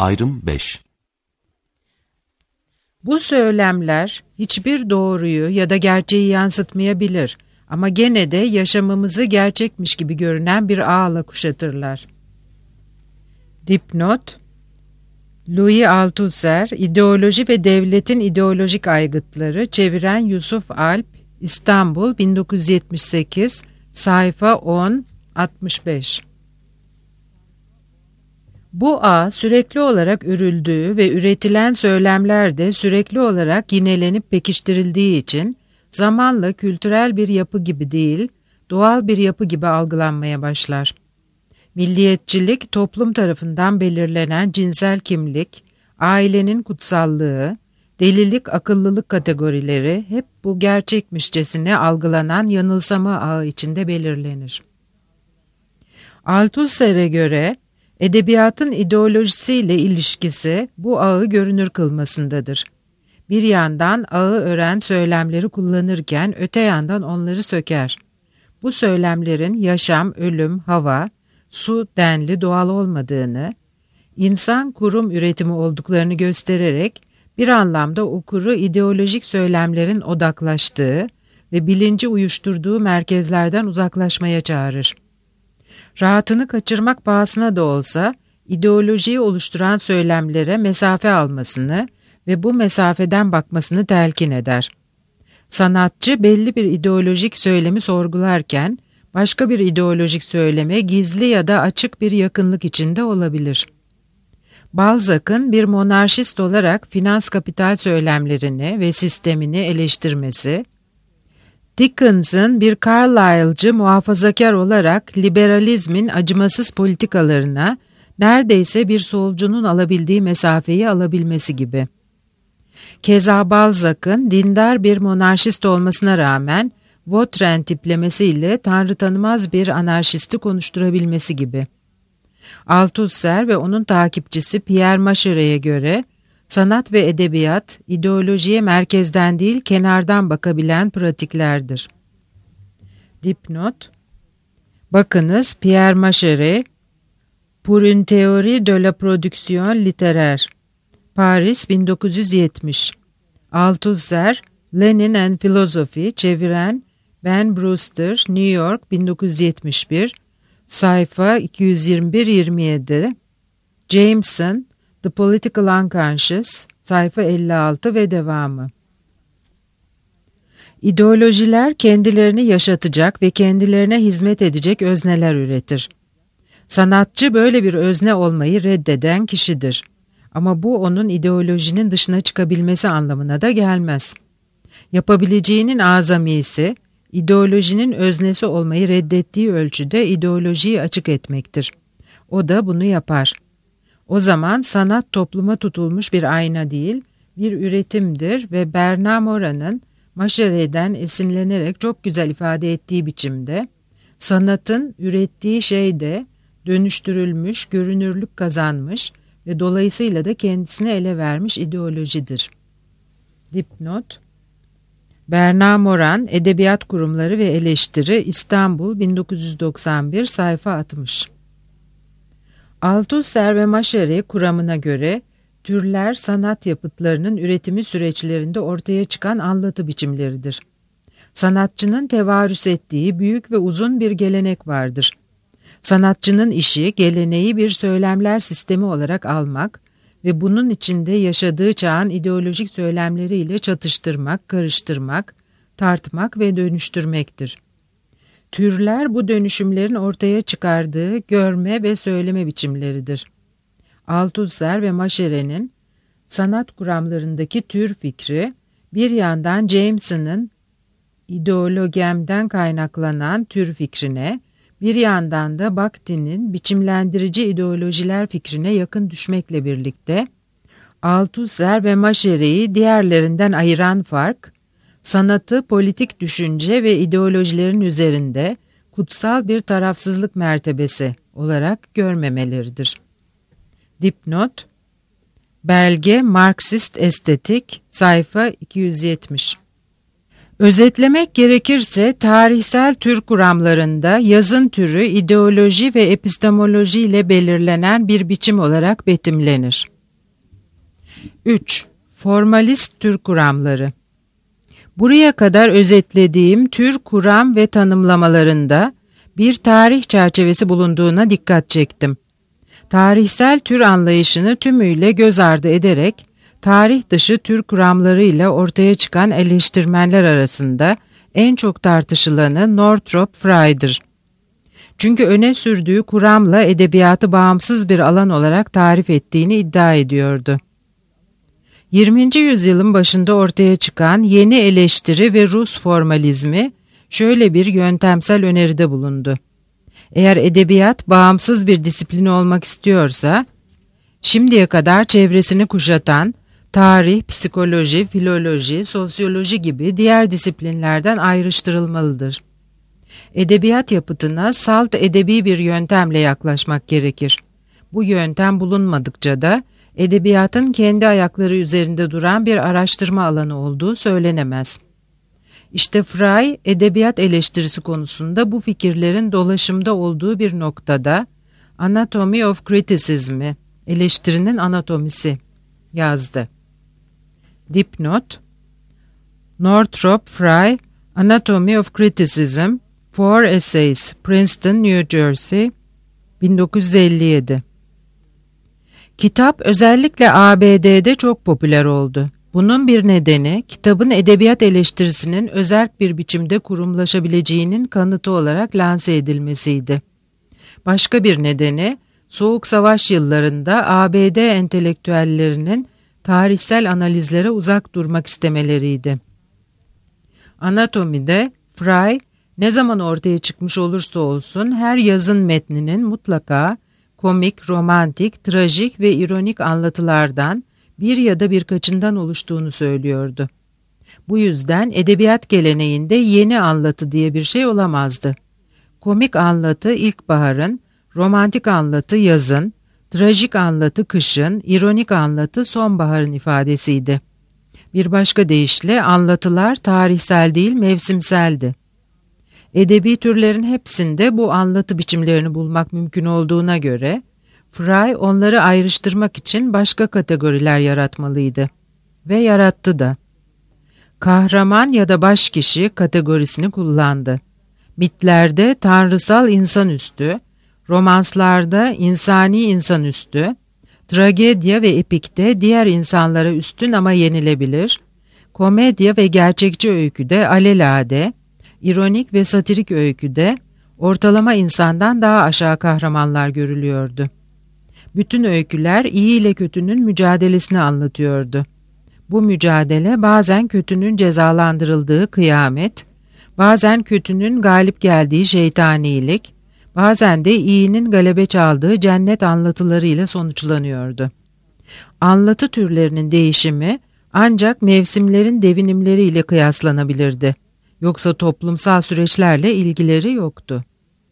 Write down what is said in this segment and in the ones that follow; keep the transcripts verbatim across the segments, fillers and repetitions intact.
Ayrım beş. Bu söylemler hiçbir doğruyu ya da gerçeği yansıtmayabilir ama gene de yaşamımızı gerçekmiş gibi görünen bir ağla kuşatırlar. Dipnot: Louis Althusser, İdeoloji ve Devletin İdeolojik Aygıtları, çeviren Yusuf Alp, İstanbul, bin dokuz yüz yetmiş sekiz, sayfa on altmış beş. Bu ağ sürekli olarak örüldüğü ve üretilen söylemler de sürekli olarak yinelenip pekiştirildiği için zamanla kültürel bir yapı gibi değil, doğal bir yapı gibi algılanmaya başlar. Milliyetçilik, toplum tarafından belirlenen cinsel kimlik, ailenin kutsallığı, delilik, akıllılık kategorileri hep bu gerçekmişçesine algılanan yanılsama ağı içinde belirlenir. Althusser'e göre edebiyatın ideolojisiyle ilişkisi bu ağı görünür kılmasındadır. Bir yandan ağı ören söylemleri kullanırken öte yandan onları söker. Bu söylemlerin yaşam, ölüm, hava, su denli doğal olmadığını, insan kurum üretimi olduklarını göstererek bir anlamda okuru ideolojik söylemlerin odaklaştığı ve bilinci uyuşturduğu merkezlerden uzaklaşmaya çağırır. Rahatını kaçırmak pahasına da olsa ideolojiyi oluşturan söylemlere mesafe almasını ve bu mesafeden bakmasını telkin eder. Sanatçı belli bir ideolojik söylemi sorgularken başka bir ideolojik söyleme gizli ya da açık bir yakınlık içinde olabilir. Balzac'ın bir monarşist olarak finans kapital söylemlerini ve sistemini eleştirmesi, Dickens'ın bir Carlyle'cı muhafazakar olarak liberalizmin acımasız politikalarına neredeyse bir solcunun alabildiği mesafeyi alabilmesi gibi. Keza Balzac'ın dindar bir monarşist olmasına rağmen Vautrin tiplemesiyle tanrı tanımaz bir anarşisti konuşturabilmesi gibi. Althusser ve onun takipçisi Pierre Macheret'e göre sanat ve edebiyat, ideolojiye merkezden değil kenardan bakabilen pratiklerdir. Dipnot: Bakınız Pierre Macheret, Pour une théorie de la production littéraire, Paris bin dokuz yüz yetmiş. Althusser, Lenin and Philosophy, çeviren Ben Brewster, New York, bin dokuz yüz yetmiş bir, sayfa iki yüz yirmi bir yirmi yedi. Jameson, The Political Unconscious, sayfa elli altı ve devamı. İdeolojiler kendilerini yaşatacak ve kendilerine hizmet edecek özneler üretir. Sanatçı böyle bir özne olmayı reddeden kişidir. Ama bu onun ideolojinin dışına çıkabilmesi anlamına da gelmez. Yapabileceğinin azamisi, ideolojinin öznesi olmayı reddettiği ölçüde ideolojiyi açık etmektir. O da bunu yapar. O zaman sanat topluma tutulmuş bir ayna değil, bir üretimdir ve Bernard Morat'ın Macheret'den esinlenerek çok güzel ifade ettiği biçimde, sanatın ürettiği şey de dönüştürülmüş, görünürlük kazanmış ve dolayısıyla da kendisine ele vermiş ideolojidir. Dipnot: Bernard Morat, Edebiyat Kurumları ve Eleştiri, İstanbul, bin dokuz yüz doksan bir, sayfa altmış. Althusser ve Macheret kuramına göre türler sanat yapıtlarının üretimi süreçlerinde ortaya çıkan anlatı biçimleridir. Sanatçının tevarüs ettiği büyük ve uzun bir gelenek vardır. Sanatçının işi geleneği bir söylemler sistemi olarak almak ve bunun içinde yaşadığı çağın ideolojik söylemleriyle çatıştırmak, karıştırmak, tartmak ve dönüştürmektir. Türler bu dönüşümlerin ortaya çıkardığı görme ve söyleme biçimleridir. Althusser ve Macheret'in sanat kuramlarındaki tür fikri, bir yandan Jameson'ın ideologemden kaynaklanan tür fikrine, bir yandan da Bakhtin'in biçimlendirici ideolojiler fikrine yakın düşmekle birlikte, Althusser ve Macheret'i diğerlerinden ayıran fark, sanatı politik düşünce ve ideolojilerin üzerinde kutsal bir tarafsızlık mertebesi olarak görmemeleridir. Dipnot: Belge Marksist Estetik, sayfa iki yüz yetmiş. Özetlemek gerekirse tarihsel tür kuramlarında yazın türü ideoloji ve epistemoloji ile belirlenen bir biçim olarak betimlenir. üç. Formalist tür kuramları. Buraya kadar özetlediğim tür kuram ve tanımlamalarında bir tarih çerçevesi bulunduğuna dikkat çektim. Tarihsel tür anlayışını tümüyle göz ardı ederek tarih dışı tür kuramlarıyla ortaya çıkan eleştirmenler arasında en çok tartışılanı Northrop Frye'dir. Çünkü öne sürdüğü kuramla edebiyatı bağımsız bir alan olarak tarif ettiğini iddia ediyordu. yirminci yüzyılın başında ortaya çıkan yeni eleştiri ve Rus formalizmi şöyle bir yöntemsel öneride bulundu. Eğer edebiyat bağımsız bir disiplin olmak istiyorsa, şimdiye kadar çevresini kuşatan tarih, psikoloji, filoloji, sosyoloji gibi diğer disiplinlerden ayrıştırılmalıdır. Edebiyat yapıtına salt edebi bir yöntemle yaklaşmak gerekir. Bu yöntem bulunmadıkça da edebiyatın kendi ayakları üzerinde duran bir araştırma alanı olduğu söylenemez. İşte Frye, edebiyat eleştirisi konusunda bu fikirlerin dolaşımda olduğu bir noktada Anatomy of Criticism'i, eleştirinin anatomisi yazdı. Dipnot: Northrop Frye, Anatomy of Criticism, Four Essays, Princeton, New Jersey, bin dokuz yüz elli yedi. Kitap özellikle A B D'de çok popüler oldu. Bunun bir nedeni, kitabın edebiyat eleştirisinin özerk bir biçimde kurumlaşabileceğinin kanıtı olarak lanse edilmesiydi. Başka bir nedeni, Soğuk Savaş yıllarında A B D entelektüellerinin tarihsel analizlere uzak durmak istemeleriydi. Anatomide, Frye, ne zaman ortaya çıkmış olursa olsun her yazın metninin mutlaka komik, romantik, trajik ve ironik anlatılardan bir ya da birkaçından oluştuğunu söylüyordu. Bu yüzden edebiyat geleneğinde yeni anlatı diye bir şey olamazdı. Komik anlatı ilkbaharın, romantik anlatı yazın, trajik anlatı kışın, ironik anlatı sonbaharın ifadesiydi. Bir başka deyişle anlatılar tarihsel değil mevsimseldi. Edebi türlerin hepsinde bu anlatı biçimlerini bulmak mümkün olduğuna göre, Frye onları ayrıştırmak için başka kategoriler yaratmalıydı. Ve yarattı da. Kahraman ya da başkişi kategorisini kullandı. Mitlerde tanrısal insanüstü, romanslarda insani insanüstü, tragedya ve epikte diğer insanlara üstün ama yenilebilir, komedya ve gerçekçi öyküde alelade, ironik ve satirik öyküde ortalama insandan daha aşağı kahramanlar görülüyordu. Bütün öyküler iyi ile kötünün mücadelesini anlatıyordu. Bu mücadele bazen kötünün cezalandırıldığı kıyamet, bazen kötünün galip geldiği şeytanilik, bazen de iyinin galebe çaldığı cennet anlatılarıyla sonuçlanıyordu. Anlatı türlerinin değişimi ancak mevsimlerin devinimleriyle kıyaslanabilirdi. Yoksa toplumsal süreçlerle ilgileri yoktu.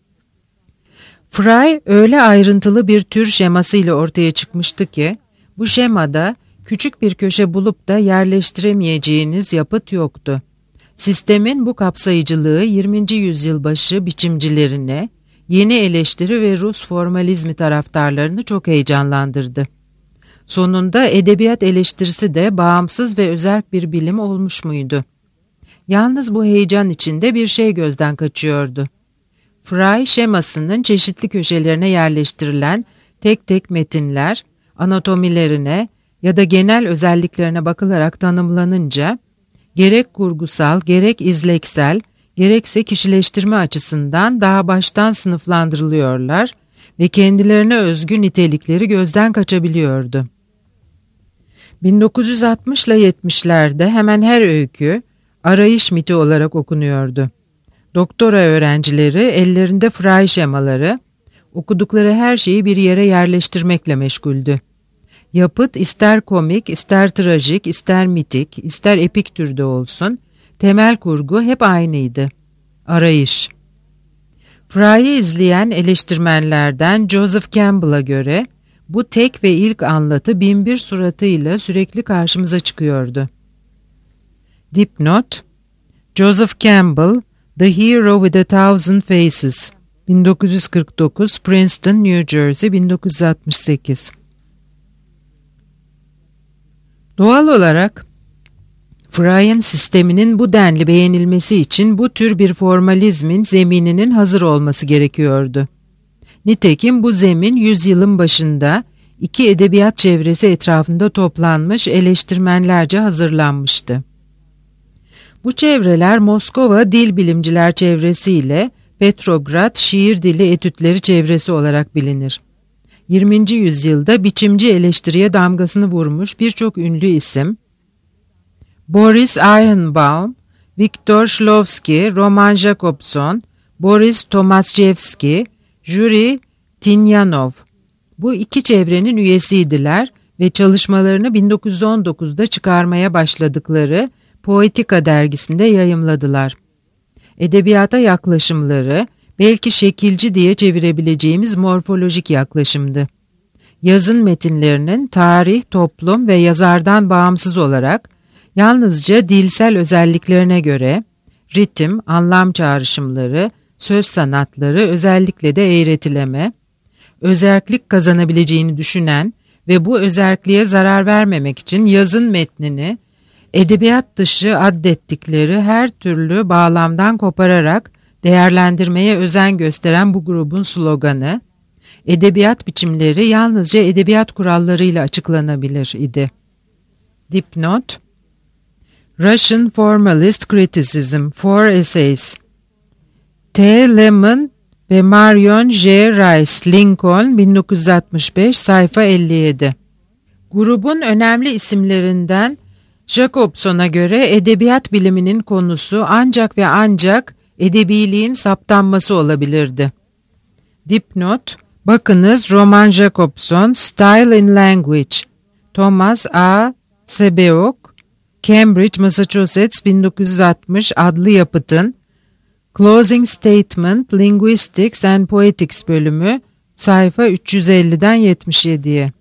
Frye öyle ayrıntılı bir tür şemasıyla ortaya çıkmıştı ki, bu şemada küçük bir köşe bulup da yerleştiremeyeceğiniz yapıt yoktu. Sistemin bu kapsayıcılığı yirminci yüzyıl başı biçimcilerine, yeni eleştiri ve Rus formalizmi taraftarlarını çok heyecanlandırdı. Sonunda edebiyat eleştirisi de bağımsız ve özerk bir bilim olmuş muydu? Yalnız bu heyecan içinde bir şey gözden kaçıyordu. Frye şemasının çeşitli köşelerine yerleştirilen tek tek metinler, anatomilerine ya da genel özelliklerine bakılarak tanımlanınca, gerek kurgusal, gerek izleksel, gerekse kişileştirme açısından daha baştan sınıflandırılıyorlar ve kendilerine özgü nitelikleri gözden kaçabiliyordu. bin dokuz yüz altmış ile yetmişlerde hemen her öykü, arayış miti olarak okunuyordu. Doktora öğrencileri ellerinde Frye şemaları, okudukları her şeyi bir yere yerleştirmekle meşguldü. Yapıt ister komik, ister trajik, ister mitik, ister epik türde olsun, temel kurgu hep aynıydı. Arayış. Frye'yi izleyen eleştirmenlerden Joseph Campbell'a göre, bu tek ve ilk anlatı binbir suratıyla sürekli karşımıza çıkıyordu. Dipnot: Joseph Campbell, The Hero with a Thousand Faces, bin dokuz yüz kırk dokuz, Princeton, New Jersey, bin dokuz yüz altmış sekiz. Doğal olarak Frey'in sisteminin bu denli beğenilmesi için bu tür bir formalizmin zemininin hazır olması gerekiyordu. Nitekim bu zemin yüzyılın başında iki edebiyat çevresi etrafında toplanmış eleştirmenlerce hazırlanmıştı. Bu çevreler Moskova Dil Bilimciler Çevresi ile Petrograd Şiir Dili Etütleri Çevresi olarak bilinir. yirminci yüzyılda biçimci eleştiriye damgasını vurmuş birçok ünlü isim, Boris Eichenbaum, Viktor Shklovsky, Roman Jakobson, Boris Tomaszewski, Yuri Tinyanov, bu iki çevrenin üyesiydiler ve çalışmalarını bin dokuz yüz on dokuzda çıkarmaya başladıkları Poetika dergisinde yayımladılar. Edebiyata yaklaşımları, belki şekilci diye çevirebileceğimiz morfolojik yaklaşımdı. Yazın metinlerinin tarih, toplum ve yazardan bağımsız olarak yalnızca dilsel özelliklerine göre ritim, anlam çağrışımları, söz sanatları, özellikle de eğretileme, özerklik kazanabileceğini düşünen ve bu özerkliğe zarar vermemek için yazın metnini edebiyat dışı addettikleri her türlü bağlamdan kopararak değerlendirmeye özen gösteren bu grubun sloganı, edebiyat biçimleri yalnızca edebiyat kurallarıyla açıklanabilir idi. Dipnot: Russian Formalist Criticism, Four Essays. T. Lehman ve Marion J. Rice, Lincoln, bin dokuz yüz altmış beş, sayfa elli yedi. Grubun önemli isimlerinden Jacobson'a göre edebiyat biliminin konusu ancak ve ancak edebiliğin saptanması olabilirdi. Dipnot: bakınız Roman Jacobson, Style in Language, Thomas A. Sebeok, Cambridge, Massachusetts, bin dokuz yüz altmış adlı yapıtın Closing Statement, Linguistics and Poetics bölümü, sayfa üç yüz elliden yetmiş yediye.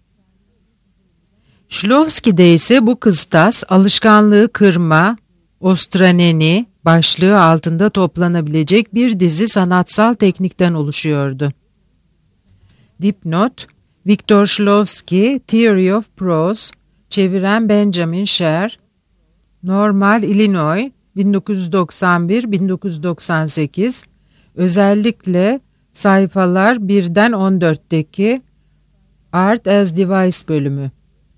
Shklovsky'de ise bu kıstas alışkanlığı kırma, ostraneni başlığı altında toplanabilecek bir dizi sanatsal teknikten oluşuyordu. Dipnot: Viktor Shklovsky, Theory of Prose, çeviren Benjamin Sher, Normal, Illinois, bin dokuz yüz doksan bir bin dokuz yüz doksan sekiz, özellikle sayfalar birden on dörtteki Art as Device bölümü.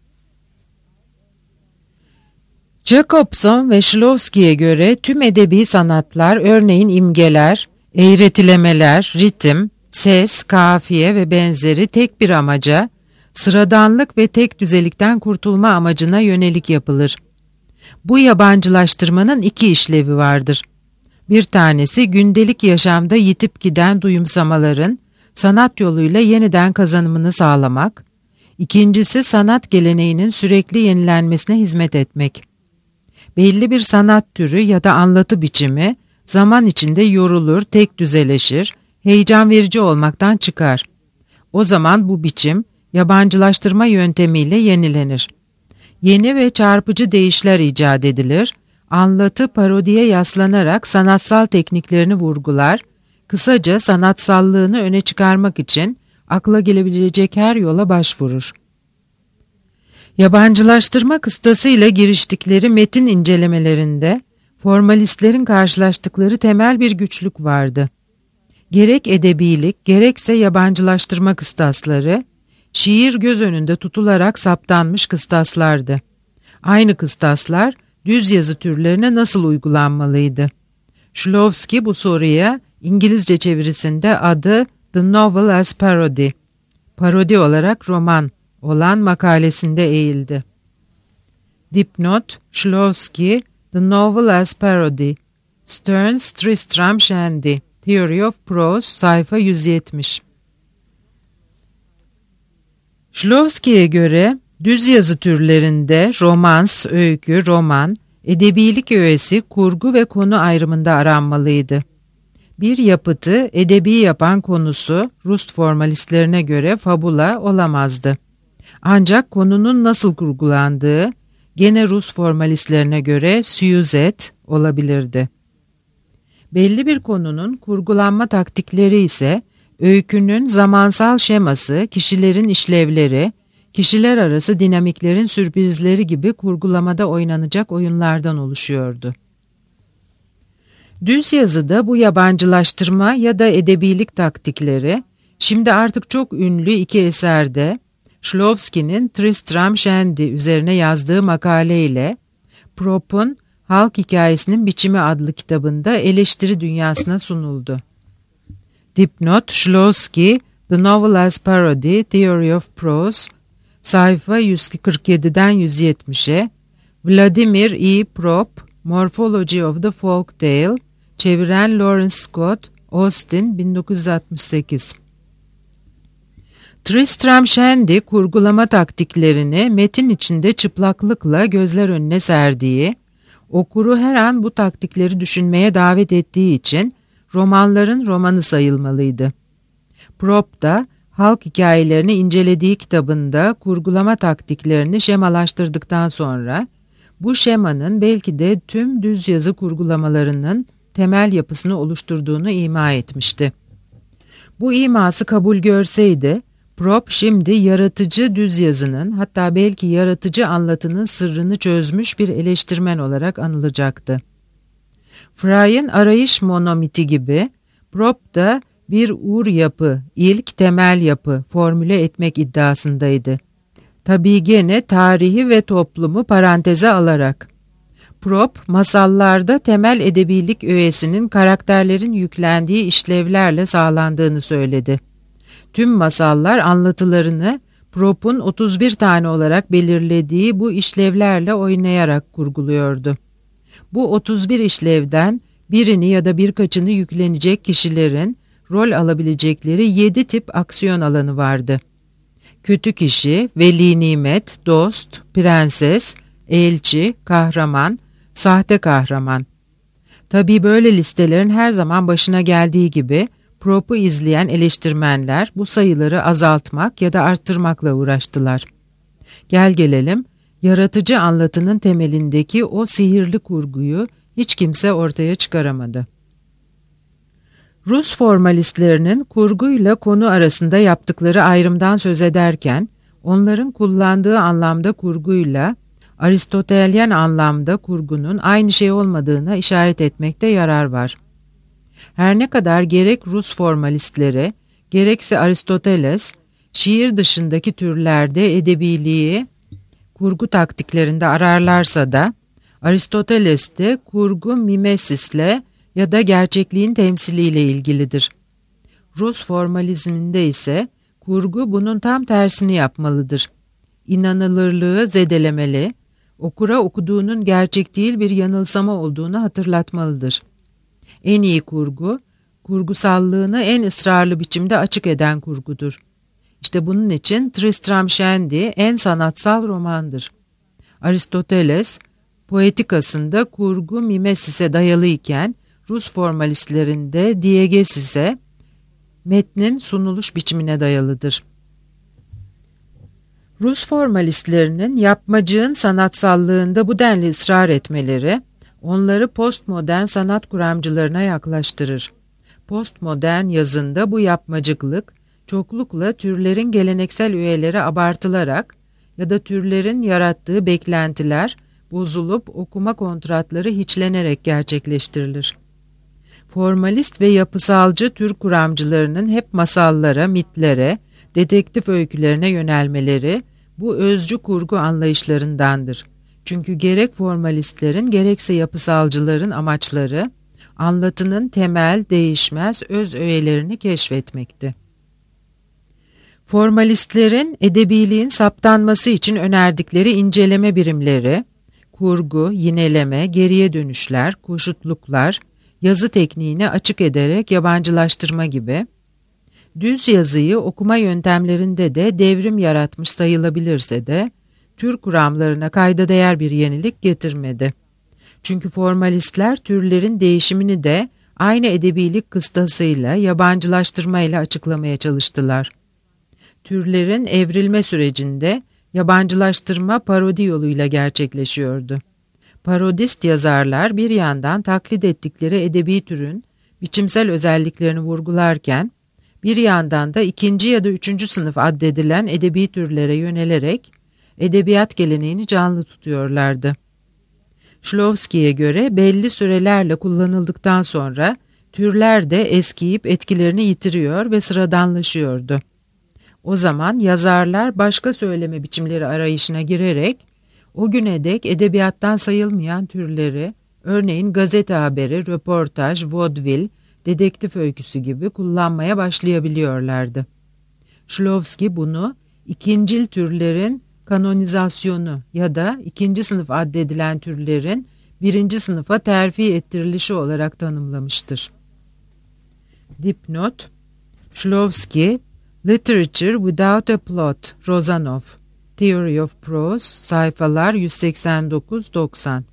Jacobson ve Shklovsky'ye göre tüm edebi sanatlar, örneğin imgeler, eğretilemeler, ritim, ses, kafiye ve benzeri tek bir amaca, sıradanlık ve tek düzelikten kurtulma amacına yönelik yapılır. Bu yabancılaştırmanın iki işlevi vardır. Bir tanesi gündelik yaşamda yitip giden duyumsamaların sanat yoluyla yeniden kazanımını sağlamak, ikincisi sanat geleneğinin sürekli yenilenmesine hizmet etmek. Belli bir sanat türü ya da anlatı biçimi zaman içinde yorulur, tek düzeleşir, heyecan verici olmaktan çıkar. O zaman bu biçim yabancılaştırma yöntemiyle yenilenir. Yeni ve çarpıcı deyişler icat edilir, anlatı parodiye yaslanarak sanatsal tekniklerini vurgular, kısaca sanatsallığını öne çıkarmak için akla gelebilecek her yola başvurur. Yabancılaştırma kıstasıyla giriştikleri metin incelemelerinde formalistlerin karşılaştıkları temel bir güçlük vardı. Gerek edebilik, gerekse yabancılaştırma kıstasları, şiir göz önünde tutularak saptanmış kıstaslardı. Aynı kıstaslar düz yazı türlerine nasıl uygulanmalıydı? Shklovsky bu soruya İngilizce çevirisinde adı The Novel as Parody, parodi olarak roman olan makalesinde eğildi. Dipnot: Shklovsky, The Novel as Parody, Stearns, Tristram Shandy, Theory of Prose, sayfa yüz yetmiş. Shklovsky'ye göre düz yazı türlerinde romans, öykü, roman, edebilik öğesi, kurgu ve konu ayrımında aranmalıydı. Bir yapıtı edebi yapan konusu Rus formalistlerine göre fabula olamazdı. Ancak konunun nasıl kurgulandığı gene Rus formalistlerine göre süyüzet, olabilirdi. Belli bir konunun kurgulanma taktikleri ise öykünün zamansal şeması, kişilerin işlevleri, kişiler arası dinamiklerin sürprizleri gibi kurgulamada oynanacak oyunlardan oluşuyordu. Düz yazıda bu yabancılaştırma ya da edebilik taktikleri, şimdi artık çok ünlü iki eserde Şklovski'nin Tristram Shandy üzerine yazdığı makaleyle Propp'un Halk Hikayesinin Biçimi adlı kitabında eleştiri dünyasına sunuldu. Dipnot: Şklovski, The Novel as Parody, Theory of Prose, sayfa yüz kırk yediden yüz yetmişe, Vladimir E. Propp, Morphology of the Folk Tale, çeviren Lawrence Scott, Austin, bin dokuz yüz altmış sekiz. Tristram Shandy kurgulama taktiklerini metin içinde çıplaklıkla gözler önüne serdiği, okuru her an bu taktikleri düşünmeye davet ettiği için romanların romanı sayılmalıydı. Propp da halk hikayelerini incelediği kitabında kurgulama taktiklerini şemalaştırdıktan sonra bu şemanın belki de tüm düz yazı kurgulamalarının temel yapısını oluşturduğunu ima etmişti. Bu iması kabul görseydi, Propp şimdi yaratıcı düz yazının, hatta belki yaratıcı anlatının sırrını çözmüş bir eleştirmen olarak anılacaktı. Frey'in arayış monomiti gibi Propp da bir ur yapı, ilk temel yapı formüle etmek iddiasındaydı. Tabii gene tarihi ve toplumu paranteze alarak. Propp, masallarda temel edebilik öğesinin karakterlerin yüklendiği işlevlerle sağlandığını söyledi. Tüm masallar anlatılarını Propp'un otuz bir tane olarak belirlediği bu işlevlerle oynayarak kurguluyordu. Bu otuz bir işlevden birini ya da birkaçını yüklenecek kişilerin rol alabilecekleri yedi tip aksiyon alanı vardı. Kötü kişi, veli nimet, dost, prenses, elçi, kahraman, sahte kahraman. Tabii böyle listelerin her zaman başına geldiği gibi Propp'u izleyen eleştirmenler bu sayıları azaltmak ya da arttırmakla uğraştılar. Gel gelelim, yaratıcı anlatının temelindeki o sihirli kurguyu hiç kimse ortaya çıkaramadı. Rus formalistlerinin kurguyla konu arasında yaptıkları ayrımdan söz ederken, onların kullandığı anlamda kurguyla, Aristotelyen anlamda kurgunun aynı şey olmadığına işaret etmekte yarar var. Her ne kadar gerek Rus formalistleri, gerekse Aristoteles, şiir dışındaki türlerde edebiliği kurgu taktiklerinde ararlarsa da, Aristoteles de kurgu mimesisle ya da gerçekliğin temsiliyle ilgilidir. Rus formalizminde ise kurgu bunun tam tersini yapmalıdır. İnanılırlığı zedelemeli, okura okuduğunun gerçek değil bir yanılsama olduğunu hatırlatmalıdır. En iyi kurgu, kurgusallığını en ısrarlı biçimde açık eden kurgudur. İşte bunun için Tristram Shandy en sanatsal romandır. Aristoteles, Poetikasında kurgu mimesis'e dayalı iken, Rus formalistlerinde diegesis'e, metnin sunuluş biçimine dayalıdır. Rus formalistlerinin yapmacığın sanatsallığında bu denli ısrar etmeleri, onları postmodern sanat kuramcılarına yaklaştırır. Postmodern yazında bu yapmacıklık, çoklukla türlerin geleneksel üyeleri abartılarak ya da türlerin yarattığı beklentiler, bozulup okuma kontratları hiçlenerek gerçekleştirilir. Formalist ve yapısalcı tür kuramcılarının hep masallara, mitlere, dedektif öykülerine yönelmeleri bu özcü kurgu anlayışlarındandır. Çünkü gerek formalistlerin gerekse yapısalcıların amaçları, anlatının temel, değişmez öz öğelerini keşfetmekti. Formalistlerin edebiliğin saptanması için önerdikleri inceleme birimleri, kurgu, yineleme, geriye dönüşler, koşutluklar, yazı tekniğini açık ederek yabancılaştırma gibi, düz yazıyı okuma yöntemlerinde de devrim yaratmış sayılabilirse de, tür kuramlarına kayda değer bir yenilik getirmedi. Çünkü formalistler türlerin değişimini de aynı edebilik kıstasıyla, yabancılaştırmayla açıklamaya çalıştılar. Türlerin evrilme sürecinde yabancılaştırma parodi yoluyla gerçekleşiyordu. Parodist yazarlar bir yandan taklit ettikleri edebi türün biçimsel özelliklerini vurgularken, bir yandan da ikinci ya da üçüncü sınıf addedilen edebi türlere yönelerek edebiyat geleneğini canlı tutuyorlardı. Şklovski'ye göre belli sürelerle kullanıldıktan sonra türler de eskiyip etkilerini yitiriyor ve sıradanlaşıyordu. O zaman yazarlar başka söyleme biçimleri arayışına girerek o güne dek edebiyattan sayılmayan türleri, örneğin gazete haberi, röportaj, vodvil, dedektif öyküsü gibi kullanmaya başlayabiliyorlardı. Şklovski bunu ikincil türlerin kanonizasyonu ya da ikinci sınıf addedilen türlerin birinci sınıfa terfi ettirilişi olarak tanımlamıştır. Dipnot: Şklovski, Literature Without a Plot, Rozanov, Theory of Prose, sayfalar yüz seksen dokuz doksan.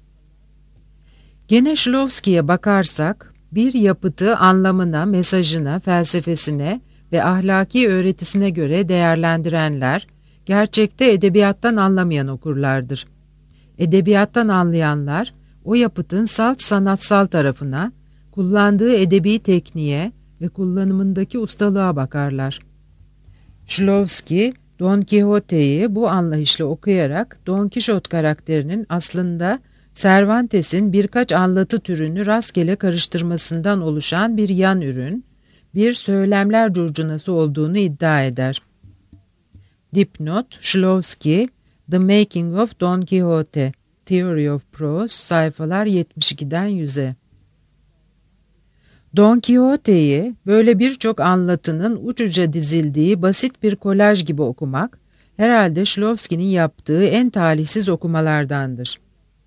Gene Şklovski'ye bakarsak, bir yapıtı anlamına, mesajına, felsefesine ve ahlaki öğretisine göre değerlendirenler, gerçekte edebiyattan anlamayan okurlardır. Edebiyattan anlayanlar, o yapıtın salt sanatsal tarafına, kullandığı edebi tekniğe ve kullanımındaki ustalığa bakarlar. Şklovski, Don Quixote'yi bu anlayışla okuyarak Don Kişot karakterinin aslında Cervantes'in birkaç anlatı türünü rastgele karıştırmasından oluşan bir yan ürün, bir söylemler curcunası olduğunu iddia eder. Dipnot: Şklovski, The Making of Don Quixote, Theory of Prose, sayfalar yetmiş ikiden yüze. Don Quixote'yi böyle birçok anlatının uç uca dizildiği basit bir kolaj gibi okumak, herhalde Şklovski'nin yaptığı en talihsiz okumalardandır.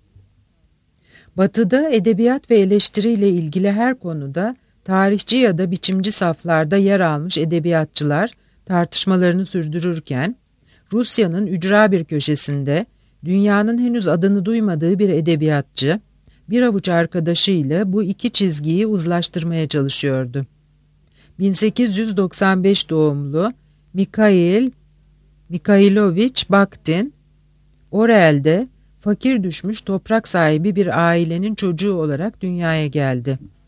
Batı'da edebiyat ve eleştiriyle ilgili her konuda tarihçi ya da biçimci saflarda yer almış edebiyatçılar tartışmalarını sürdürürken, Rusya'nın ücra bir köşesinde dünyanın henüz adını duymadığı bir edebiyatçı, bir avuç arkadaşıyla bu iki çizgiyi uzlaştırmaya çalışıyordu. bin sekiz yüz doksan beş doğumlu Mikhail Mikhailovich Bakhtin, Orel'de fakir düşmüş toprak sahibi bir ailenin çocuğu olarak dünyaya geldi.